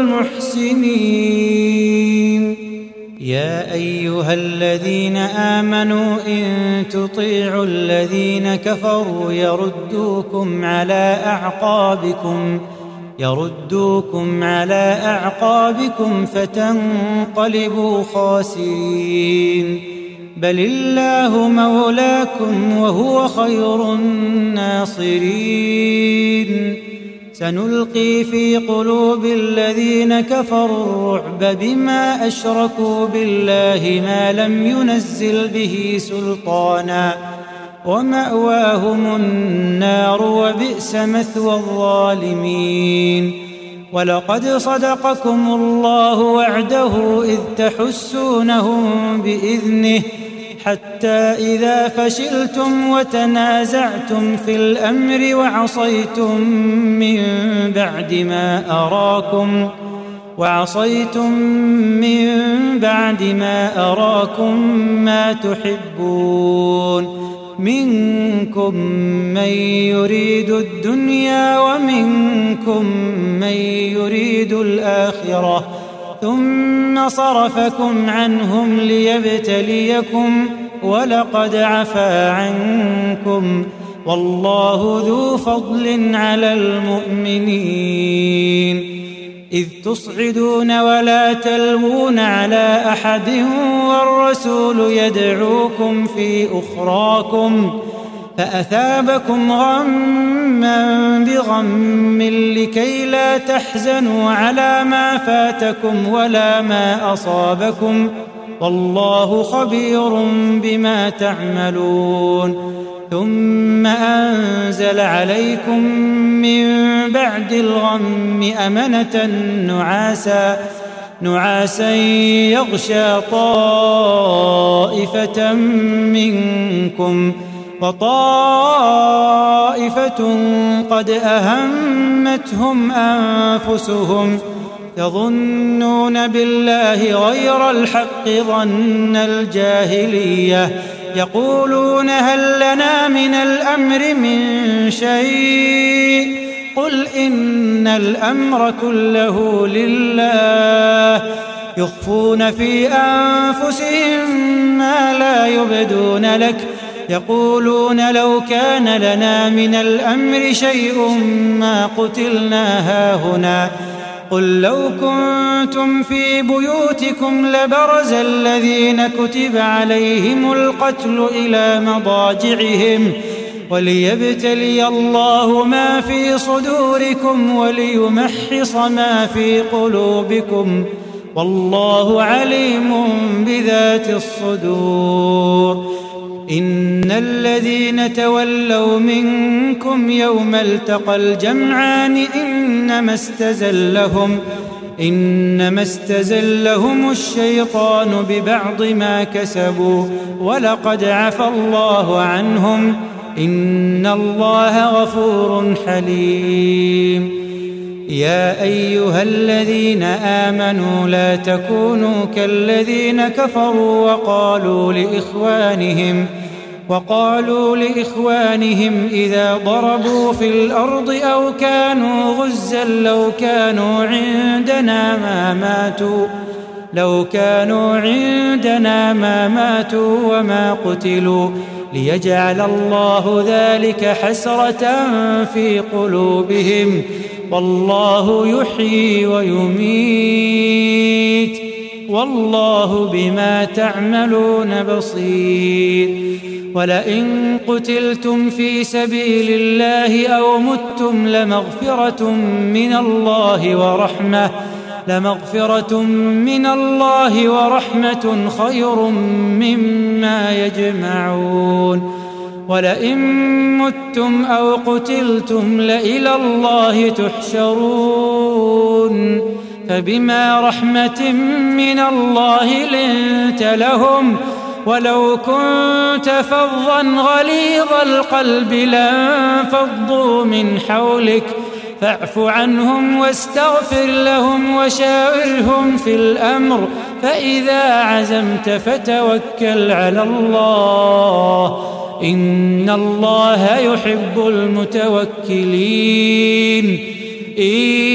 المحسنين. يا أيها الذين آمنوا إن تطيعوا الذين كفروا يردوكم على أعقابكم يردوكم على أعقابكم فتنقلبوا خاسرين. بل الله مولاكم وهو خير الناصرين. سنلقي في قلوب الذين كفروا الرعب بما أشركوا بالله ما لم ينزل به سلطانا ومأواهم النار وبئس مثوى الظالمين. ولقد صدقكم الله وعده إذ تحسونهم بإذنه حتى إذا فشلتم وتنازعتم في الأمر وعصيتم من بعد ما أراكم وعصيتم من بعد ما أراكم ما تحبون منكم من يريد الدنيا ومنكم من يريد الآخرة ثم صرفكم عنهم ليبتليكم ولقد عفا عنكم والله ذو فضل على المؤمنين. إذ تصعدون ولا تلوون على أحد والرسول يدعوكم في أخراكم فأثابكم غما بغم لكي لا تحزنوا على ما فاتكم ولا ما أصابكم والله خبير بما تعملون. ثم أنزل عليكم من بعد الغم أمنة نعاسا نعاسا يغشى طائفة منكم وطائفة قد أهمتهم أنفسهم يظنون بالله غير الحق ظن الجاهلية يقولون هل لنا من الأمر من شيء قل إن الأمر كله لله يخفون في أنفسهم ما لا يبدون لك يقولون لو كان لنا من الأمر شيء ما قتلنا هاهنا قل لو كنتم في بيوتكم لبرز الذين كتب عليهم القتل إلى مضاجعهم وليبتلي الله ما في صدوركم وليمحص ما في قلوبكم والله عليم بذات الصدور. إن الذين تولوا منكم يوم التقى الجمعان إنما استزلهم إنما استزلهم الشيطان ببعض ما كسبوا ولقد عفى الله عنهم إن الله غفور حليم. يا أيها الذين آمنوا لا تكونوا كالذين كفروا وقالوا لإخوانهم وقالوا لإخوانهم إذا ضربوا في الأرض أو كانوا غزا لو كانوا عندنا ما ماتوا لو كانوا عندنا ما ماتوا وما قتلوا ليجعل الله ذلك حسرة في قلوبهم والله يحيي ويميت والله بما تعملون بصير ولئن قتلتم في سبيل الله أو متم لمغفرة من الله ورحمة لمغفرة من الله ورحمة خير مما يجمعون ولئن متم أو قتلتم لإلى الله تحشرون فبما رحمة من الله لنت لهم ولو كنت فظا غليظ القلب لانفضوا من حولك فاعف عنهم واستغفر لهم وشاورهم في الأمر فإذا عزمت فتوكل على الله إن الله يحب المتوكلين إن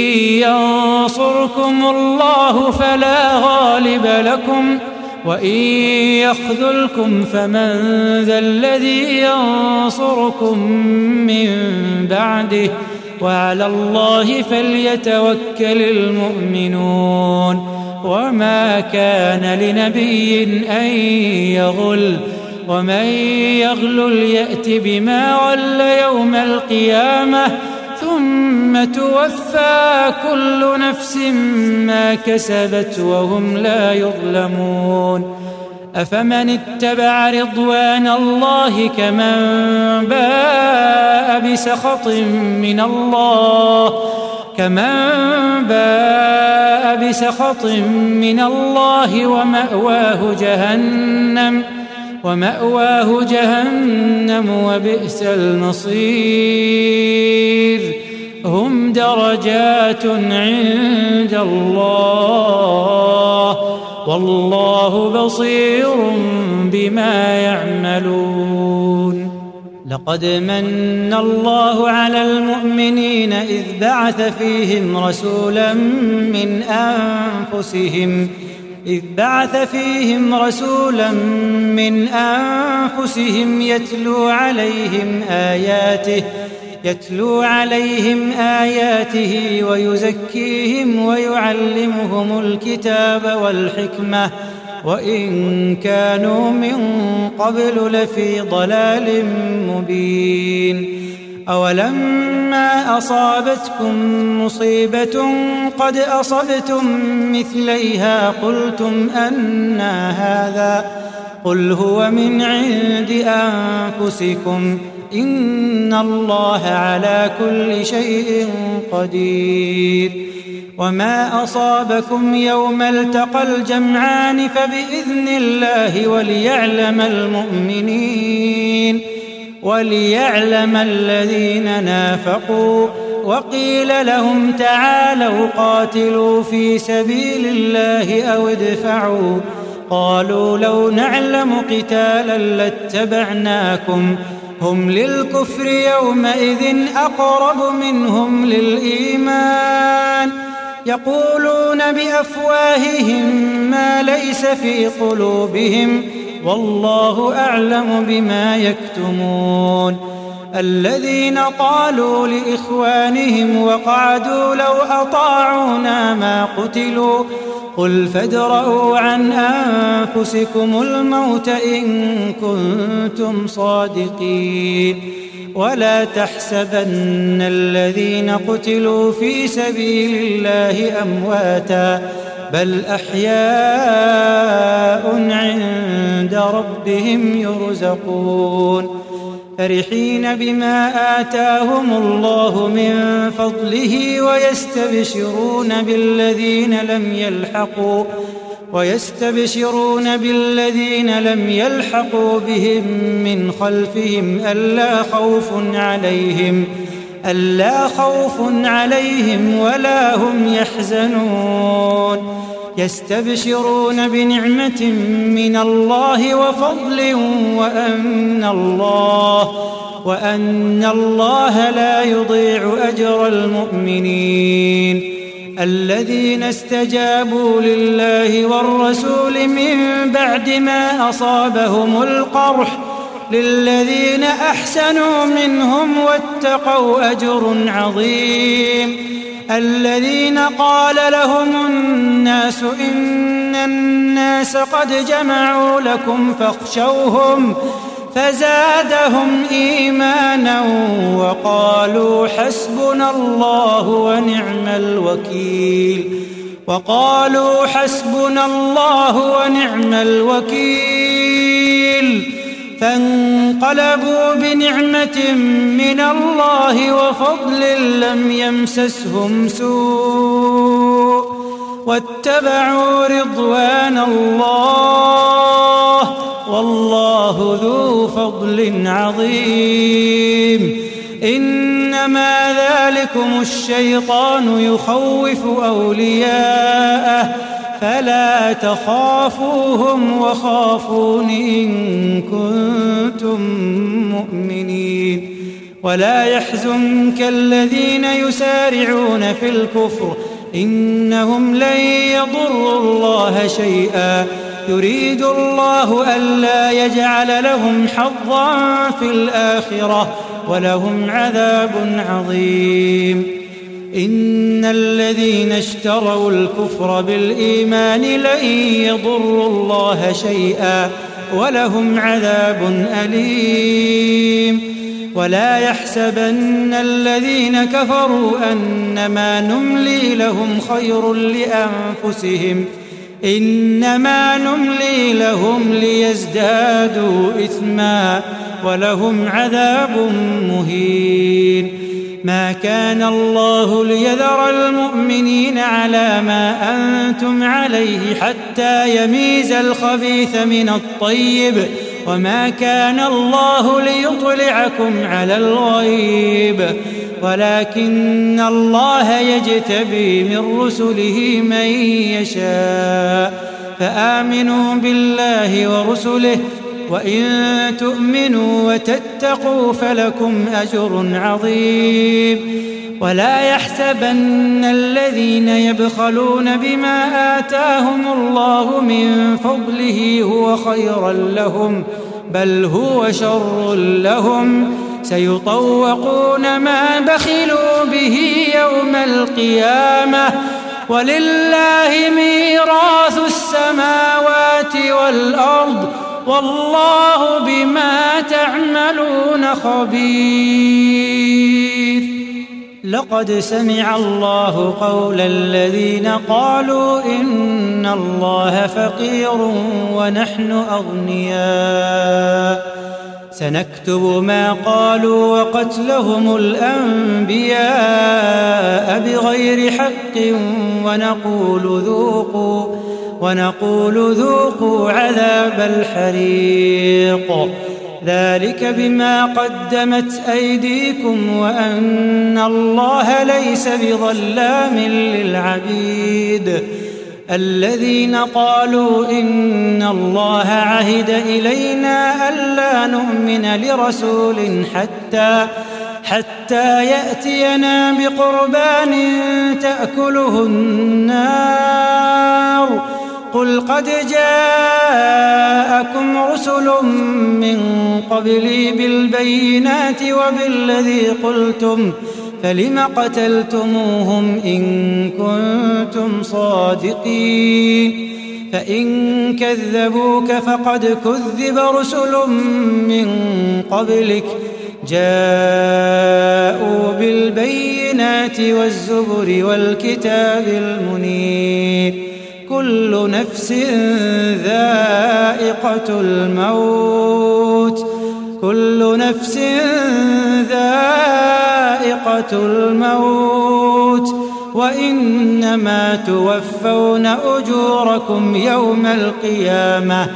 ينصركم الله فلا غالب لكم وإن يخذلكم فمن ذا الذي ينصركم من بعده وعلى الله فليتوكل المؤمنون وما كان لنبي أن يغل ومن يغلل يأت بما غل يوم القيامة ثم توفى كل نفس ما كسبت وهم لا يظلمون أفمن اتبع رضوان الله كمن باء بسخط من الله كمن باء بسخط من الله ومأواه جهنم ومأواه جهنم وبئس المصير هم درجات عند الله والله بصير بما يعملون لقد من الله على المؤمنين إذ بعث فيهم رسولا من أنفسهم إذ بعث فيهم رسولا من أنفسهم يتلو عليهم آياته يتلو عليهم آياته ويزكيهم ويعلمهم الكتاب والحكمة وإن كانوا من قبل لفي ضلال مبين أولما أصابتكم مصيبة قد أصبتم مثليها قلتم أنى هذا قل هو من عند أنفسكم إن الله على كل شيء قدير وما أصابكم يوم التقى الجمعان فبإذن الله وليعلم المؤمنين وليعلم الذين نافقوا وقيل لهم تعالوا قاتلوا في سبيل الله أو ادفعوا قالوا لو نعلم قتالا لاتبعناكم هم للكفر يومئذ أقرب منهم للإيمان يقولون بأفواههم ما ليس في قلوبهم والله أعلم بما يكتمون الذين قالوا لإخوانهم وقعدوا لو أطاعونا ما قتلوا قل فادرءوا عن أنفسكم الموت إن كنتم صادقين ولا تحسبن الذين قتلوا في سبيل الله أمواتا بل أحياء عند ربهم يرزقون فرحين بما آتاهم الله من فضله ويستبشرون بالذين لم يلحقوا ويستبشرون بالذين لم يلحقوا بهم من خلفهم ألا خوف عليهم ألا خوف عليهم ولا هم يحزنون يستبشرون بنعمة من الله وفضل وأن الله وأن الله لا يضيع أجر المؤمنين الذين استجابوا لله والرسول من بعد ما أصابهم القرح للذين أحسنوا منهم واتقوا أجر عظيم الذين قال لهم الناس إن الناس قد جمعوا لكم فاخشوهم فزادهم إيمانا وقالوا حسبنا الله ونعم الوكيل وقالوا حسبنا الله ونعم الوكيل فانقلبوا بنعمة من الله وفضل لم يمسسهم سوء واتبعوا رضوان الله والله ذو فضل عظيم إنما ذلكم الشيطان يخوف أولياءه فلا تخافوهم وخافون إن كنتم مؤمنين ولا يحزنك الذين يسارعون في الكفر إنهم لن يضروا الله شيئا يريد الله ألا يجعل لهم حظا في الآخرة ولهم عذاب عظيم إن الذين اشتروا الكفر بالإيمان لن يضروا الله شيئا ولهم عذاب أليم ولا يحسبن الذين كفروا أنما نملي لهم خير لأنفسهم إنما نملي لهم ليزدادوا إثما ولهم عذاب مهين ما كان الله ليذر المؤمنين على ما أنتم عليه حتى يميز الخبيث من الطيب وما كان الله ليطلعكم على الغيب ولكن الله يجتبي من رسله من يشاء فآمنوا بالله ورسله وإن تؤمنوا وتتقوا فلكم أجر عظيم ولا يحسبن الذين يبخلون بما آتاهم الله من فضله هو خيرا لهم بل هو شر لهم سيطوقون ما بخلوا به يوم القيامة ولله ميراث السماوات والأرض والله بما تعملون خبير لقد سمع الله قول الذين قالوا إن الله فقير ونحن أغنياء سنكتب ما قالوا وقتلهم الأنبياء بغير حق ونقول ذوقوا ونقول ذوقوا عذاب الحريق ذلك بما قدمت أيديكم وأن الله ليس بظلام للعبيد الذين قالوا إن الله عهد إلينا ألا نؤمن لرسول حتى حتى يأتينا بقربان تأكله النار قل قد جاءكم رسل من قبلي بالبينات وبالذي قلتم فلم قتلتموهم إن كنتم صادقين فإن كذبوك فقد كذب رسل من قبلك جاءوا بالبينات والزبر والكتاب المنير كل نفس ذائقة الموت كل نفس ذائقة الموت وإنما توفون أجوركم يوم القيامة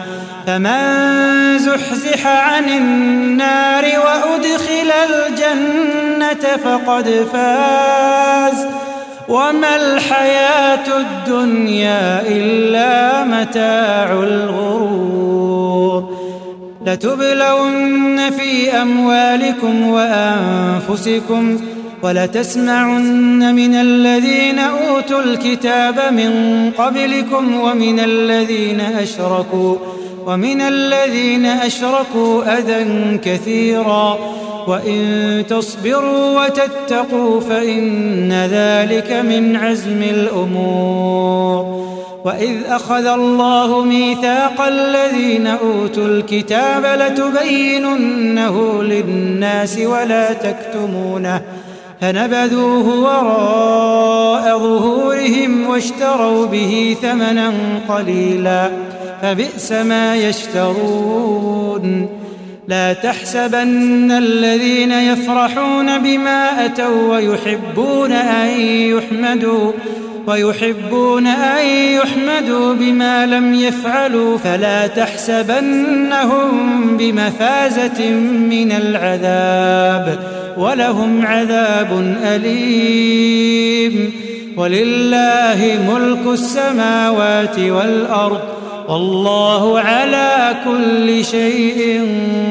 فمن زحزح عن النار وأدخل الجنة الجنة فقد فاز وما الحياة الدنيا إلا متاع الغرور لتبلون في أموالكم وأنفسكم ولتسمعن من الذين أوتوا الكتاب من قبلكم ومن الذين أشركوا ومن الذين أشركوا أذى كثيرا وإن تصبروا وتتقوا فإن ذلك من عزم الأمور وإذ أخذ الله ميثاق الذين أوتوا الكتاب لتبيننه للناس ولا تكتمونه فنبذوه وراء ظهورهم واشتروا به ثمنا قليلا فبئس ما يشترون لا تحسبن الذين يفرحون بما أتوا ويحبون أن يحمدوا ويحبون أن يحمدوا بما لم يفعلوا فلا تحسبنهم بمفازة من العذاب ولهم عذاب أليم ولله ملك السماوات والأرض والله على كل شيء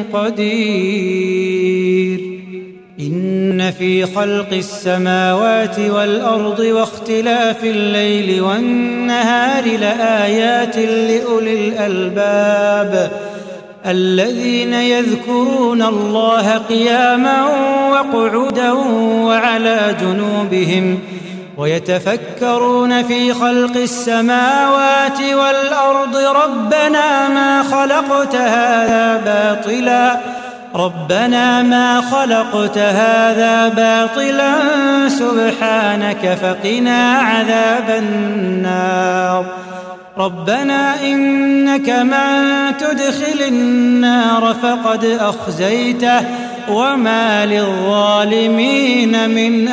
قدير إن في خلق السماوات والأرض واختلاف الليل والنهار لآيات لأولي الألباب الذين يذكرون الله قياما وقعودا وعلى جنوبهم ويتفكرون في خلق السماوات والأرض ربنا ما خلقت هذا باطلا ربنا ما خلقت هذا باطلا سبحانك فقنا عذاب النار ربنا إنك من تدخل النار فقد أخزيته وما للظالمين من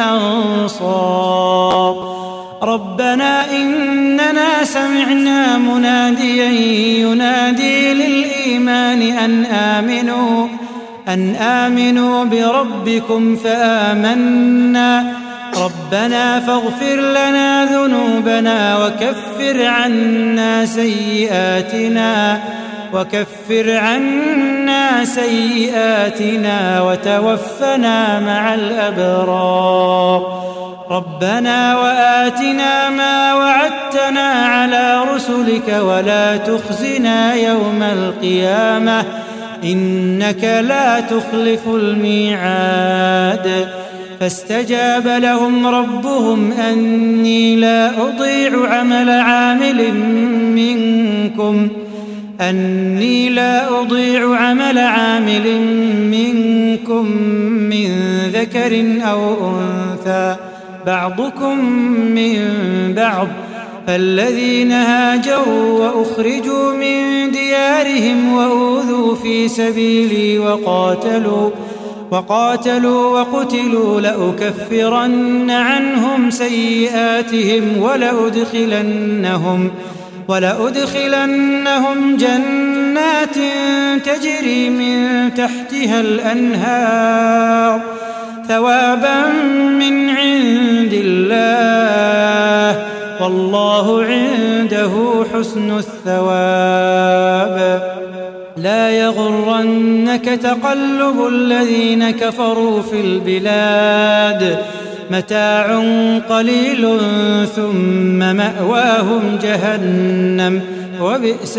أنصار ربنا إننا سمعنا مناديا ينادي للإيمان أن آمنوا أن آمنوا بربكم فآمنا ربنا فاغفر لنا ذنوبنا وكفر عنا سيئاتنا وكفر عنا سيئاتنا وتوفنا مع الأبرار ربنا وآتنا ما وعدتنا على رسلك ولا تخزنا يوم القيامة إنك لا تخلف الميعاد فاستجاب لهم ربهم أني لا أضيع عمل عامل منكم أني لا أضيع عمل عامل منكم من ذكر أو أنثى بعضكم من بعض فالذين هاجروا وأخرجوا من ديارهم وأوذوا في سبيلي وقاتلوا وقاتلوا وقتلوا لأكفرن عنهم سيئاتهم ولأدخلنهم ولأدخلنهم جنات تجري من تحتها الأنهار ثوابا من عند الله والله عنده حسن الثواب لا يغرنك تقلب الذين كفروا في البلاد متاع قليل ثم مأواهم جهنم وبئس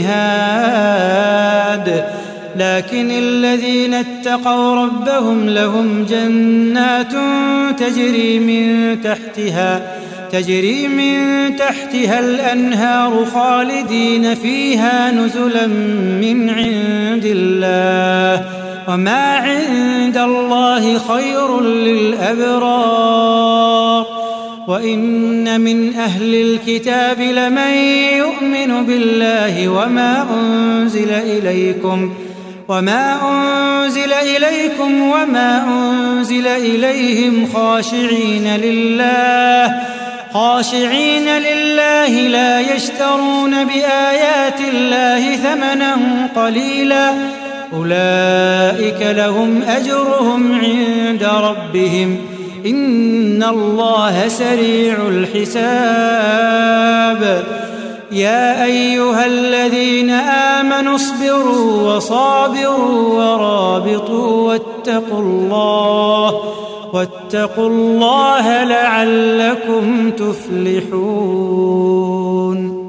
المهاد لكن الذين اتقوا ربهم لهم جنات تجري من تحتها تجري من تحتها الأنهار خالدين فيها نزلا من عند الله وما عند الله خير للأبرار وإن من أهل الكتاب لمن يؤمن بالله وما أنزل إليكم وما أنزل إليكم وما أنزل إليهم خاشعين لله خاشعين لله لا يشترون بآيات الله ثمنا قليلا أولئك لهم أجرهم عند ربهم إن الله سريع الحساب يا أيها الذين آمنوا اصبروا وصابروا ورابطوا واتقوا الله واتقوا الله لعلكم تفلحون.